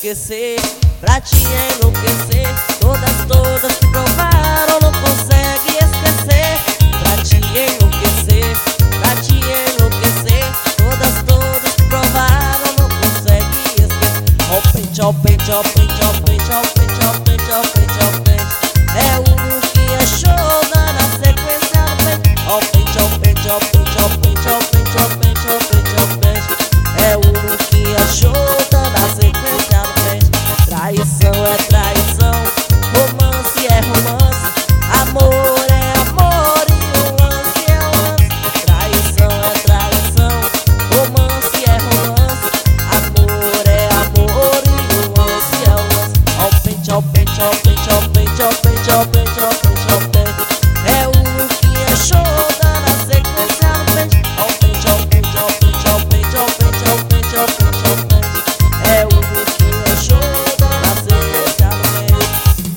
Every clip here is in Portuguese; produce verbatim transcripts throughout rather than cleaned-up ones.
enlouquecer, pra te enlouquecer. Todas, todas que provaram não consegue esquecer. Pra te enlouquecer, pra te enlouquecer. Todas, todas que provaram não consegue esquecer. Ó pente, ó pente, ó pente, ó pente, ó pente, ó pente, ó pente, ó pente. É o que é show, dando a sequência no pente. Ó pente, ó pente, ó pente, ó pente, ó pente, ó pente, ó pente, ó pente. É o que é show, dando a sequência no pente. Traição é traição, romance é romance, amor é amor e o lance é lance. Traição é traição, romance é romance, amor é amor e o lance é lance. Ó pente, ó pente, ó pente, ó pente, ó pente, ó pente, ó pente, ó pente. É o que é show, dando a sequência no pente. Ó pente, ó pente, ó pente, ó pente, ó pente, ó pente, ó pente, ó pente. É o que é show, dando a sequência no pente.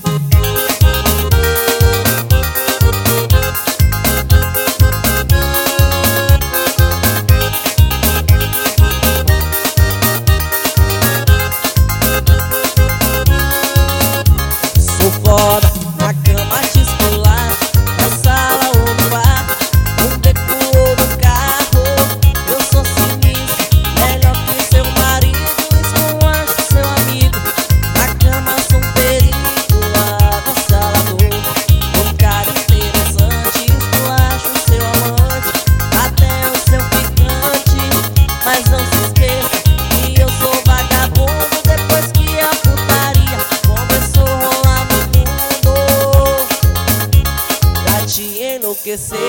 Sou foda, na cama te escolar, na sala ou no bar, no beco ou no carro. Eu sou sinistro, melhor que seu marido, esculacho seu amigo. Na cama sou um perigo, avassalador. Um cara interessante, esculacho seu amante, até o seu ficante. Mas não se esqueça que eu sou vagabundo. Depois que a putaria começou a rolar no mundo, pra te enlouquecer,